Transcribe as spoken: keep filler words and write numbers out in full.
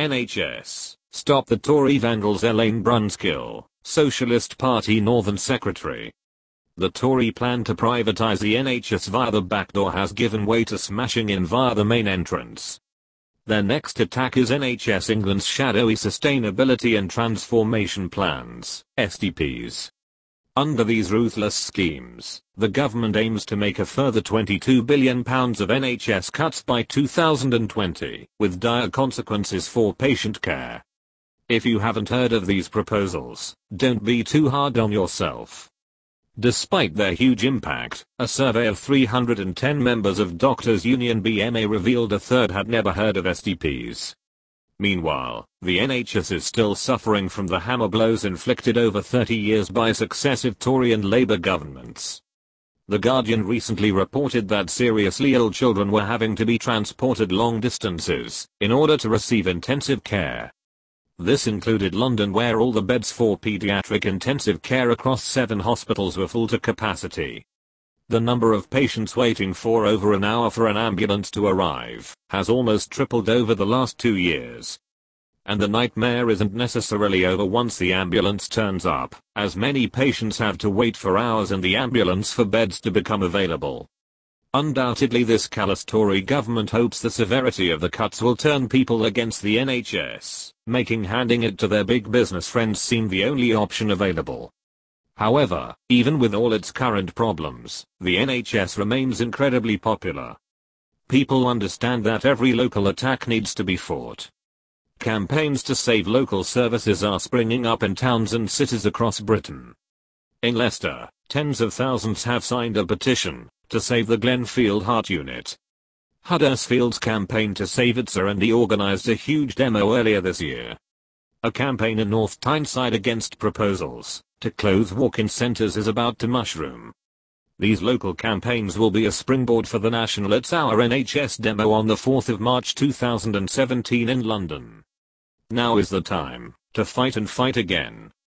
N H S, stop the Tory vandals. Elaine Brunskill, Socialist Party Northern Secretary. The Tory plan to privatise the N H S via the back door has given way to smashing in via the main entrance. Their next attack is N H S England's shadowy Sustainability and Transformation Plans, S T Ps. Under these ruthless schemes, the government aims to make a further twenty-two billion pounds of N H S cuts by two thousand twenty, with dire consequences for patient care. If you haven't heard of these proposals, don't be too hard on yourself. Despite their huge impact, a survey of three hundred ten members of Doctors Union B M A revealed a third had never heard of S T Ps. Meanwhile, the N H S is still suffering from the hammer blows inflicted over thirty years by successive Tory and Labour governments. The Guardian recently reported that seriously ill children were having to be transported long distances in order to receive intensive care. This included London, where all the beds for paediatric intensive care across seven hospitals were full to capacity. The number of patients waiting for over an hour for an ambulance to arrive has almost tripled over the last two years. And the nightmare isn't necessarily over once the ambulance turns up, as many patients have to wait for hours in the ambulance for beds to become available. Undoubtedly, this callous Tory government hopes the severity of the cuts will turn people against the N H S, making handing it to their big business friends seem the only option available. However, even with all its current problems, the N H S remains incredibly popular. People understand that every local attack needs to be fought. Campaigns to save local services are springing up in towns and cities across Britain. In Leicester, tens of thousands have signed a petition to save the Glenfield Heart Unit. Huddersfield's campaign to save its R and D organised a huge demo earlier this year. A campaign in North Tyneside against proposals to close walk-in centres is about to mushroom. These local campaigns will be a springboard for the national It's Our N H S demo on the fourth of March two thousand seventeen in London. Now is the time to fight and fight again.